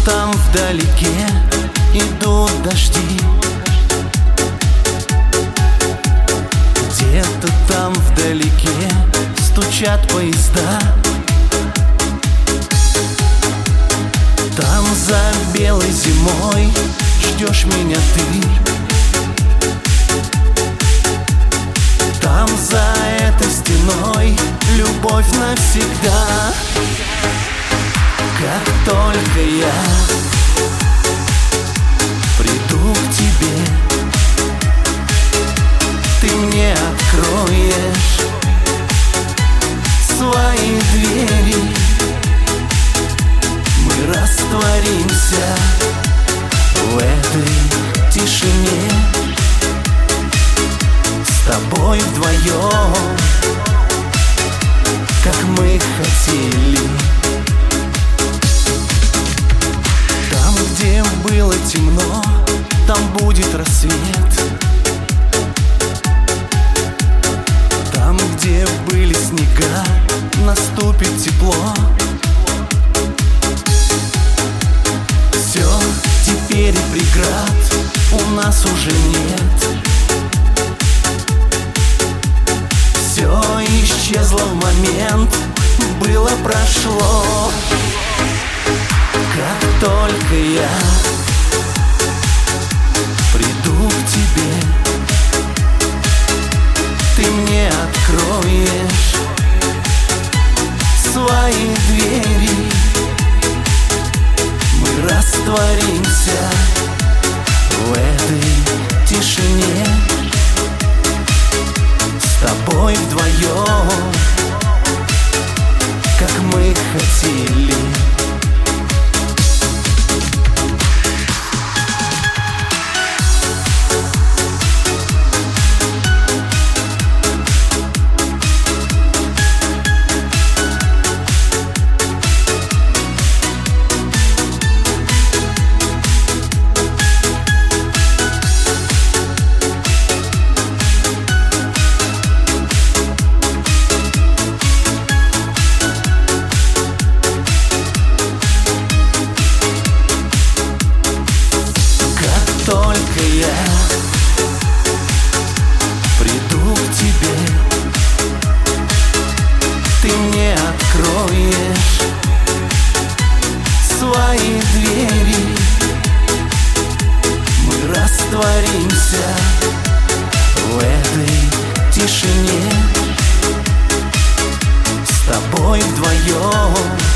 там вдалеке идут дожди, где-то там вдалеке стучат поезда. Там за белой зимой ждешь меня ты. Там за этой стеной любовь навсегда. Как только я приду к тебе, ты мне откроешь свои двери. Мы растворимся в этой тишине, с тобой вдвоем, как мы хотели. Там, где было темно, там будет рассвет. Там, где были снега, наступит тепло. Все, теперь и преград у нас уже нет. Все исчезло в момент, было, прошло. Как только я приду к тебе, ты мне откроешь свои двери. Мы растворимся в этой тишине, с тобой вдвоем, как мы хотели. Только я приду к тебе, ты мне откроешь свои двери. Мы растворимся в этой тишине, с тобой вдвоем,